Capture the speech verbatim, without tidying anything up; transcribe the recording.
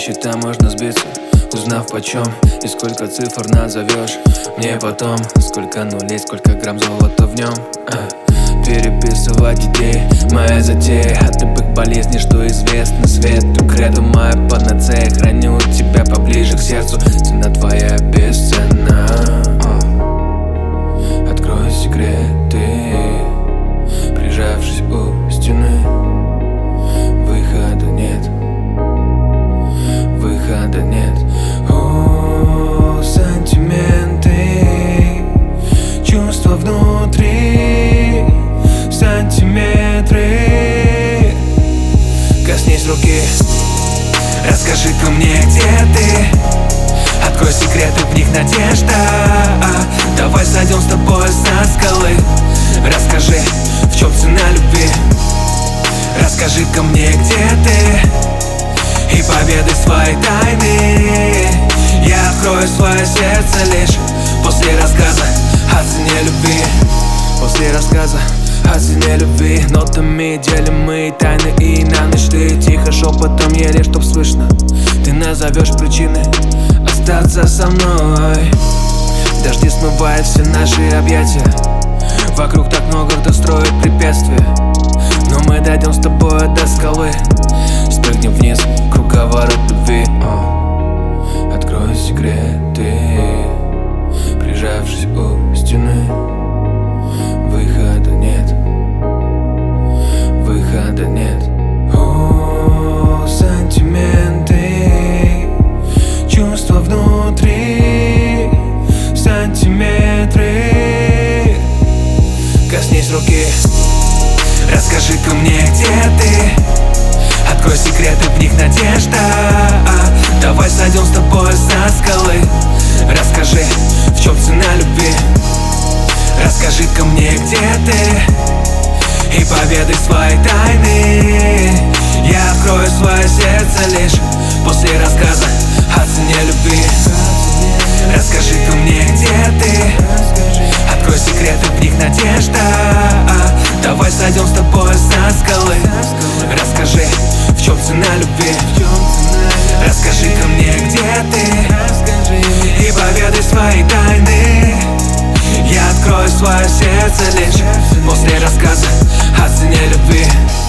счета можно сбиться, узнав почем и сколько цифр назовешь мне потом. Сколько нулей, сколько грамм золота в нем. а. Переписывать идеи, моя затея от любых болезней, что известно свету. Кредо моя панацея, храню тебя поближе к сердцу. Цена твоя бесценна. Открой секреты, прижавшись у стены. Выхода нет, выхода нет. О, сантименты, чувства внутри, сантиметры. Коснись руки, расскажи-ка мне, где ты. Открой секреты, в них надежда. Давай сойдем с тобой со скалы. Расскажи, в чем цена любви. Расскажи-ка мне, где ты, и поведай свои тайны. Я открою свое сердце лишь после рассказа о цене любви. После рассказа о цене любви. Нотами делим мы тайны и на ночь ты тихо шепотом, еле чтоб слышно. Ты назовешь причины остаться со мной. Дожди смывают все наши объятия. Вокруг так много кто строит препятствия, но мы дойдем с тобой до скалы. Спрыгнем вниз, круговорот любви. О, открой секреты, прижавшись у стены. Выхода нет, выхода нет. О, сантименты, чувства внутри, сантиметры. Коснись руки, расскажи-ка мне, где ты. Открой секреты, в них надежда. Давай сойдем с тобой со скалы. Расскажи, в чем цена любви. Расскажи-ка мне, где ты, и поведай свои тайны. Я открою свое сердце лишь после рассказа о цене любви. Расскажи-ка мне, где ты. Открой секреты, в них надежда. Давай сойдем с тобой со скалы. Расскажи, в чем цена любви. Расскажи-ка мне, где ты, и поведай свои тайны. Я открою свое сердце лишь после рассказа о цене любви.